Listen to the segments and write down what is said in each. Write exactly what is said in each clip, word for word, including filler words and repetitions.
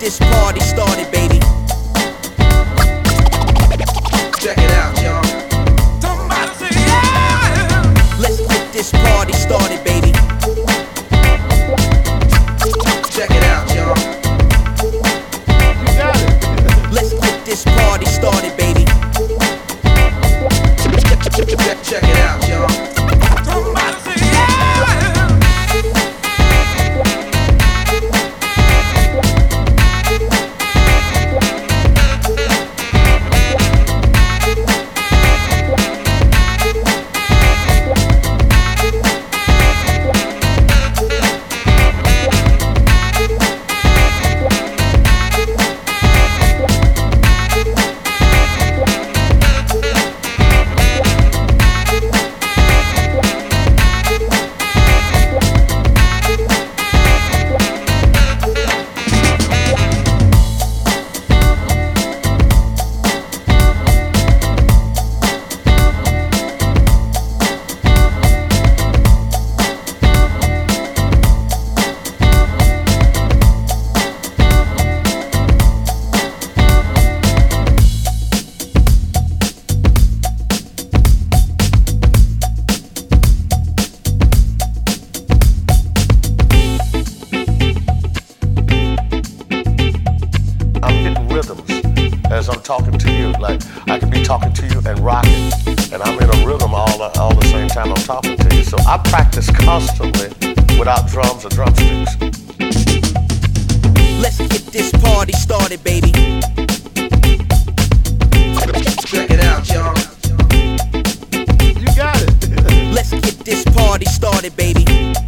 this party started, baby. Check it out, y'all. Somebody say yeah. Let's get this party started, baby. Check it out, y'all. You got it. Let's get this party started, baby. Check, check it out, y'all. Somebody say yeah. As I'm talking to you, like I could be talking to you and rocking, and I'm in a rhythm all the, all the same time I'm talking to you. So I practice constantly without drums or drumsticks. Let's get this party started, baby. Check it out, y'all. You got it. Let's get this party started, baby.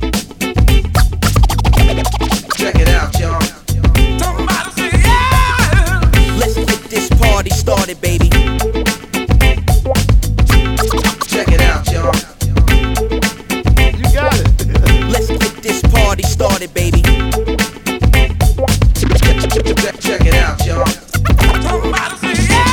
Check it out, y'all. Somebody say yeah. Let's get this party started, baby. Check it out, y'all. You got it. Let's get this party started, baby. Check, check it out, y'all. Somebody say yeah.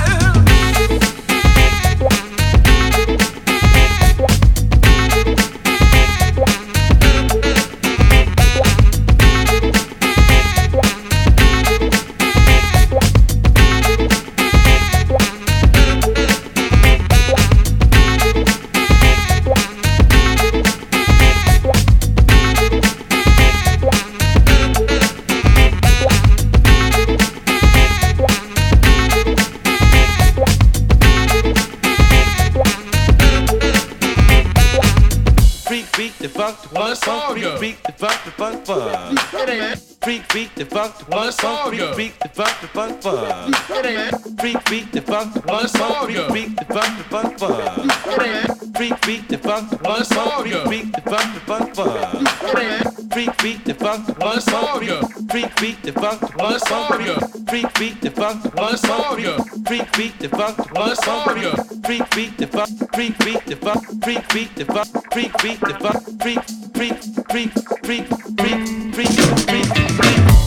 Freak, beat the funk, the Well, funk, it's all funk, freak, good. beat the funk, the funk, funk. It ain't. Freak, beat the funk, the Well, funk, it's all funk, freak, good. beat the funk, the funk, funk. It ain't. Freak, beat the funk, the Well, funk, it's all funk, freak, good. beat the funk, the funk, funk. It ain't. Freak, beat the funk, the Well, funk, it's all funk, freak, good. beat the funk, the funk, funk. It ain't. Freak, beat the funk, the Well, funk, it's all funk, freak, good. freak, beat the funk, the Well, funk, it's all funk, good. freak, beat the funk, the Well, funk, it's all funk, good. freak, beat the funk, the Well, funk, it's all funk, good. freak, beat the funk, freak, beat the funk, freak, beat the funk, freak, beat the funk, freak, freak, freak, freak, freak, freak, freak, freak.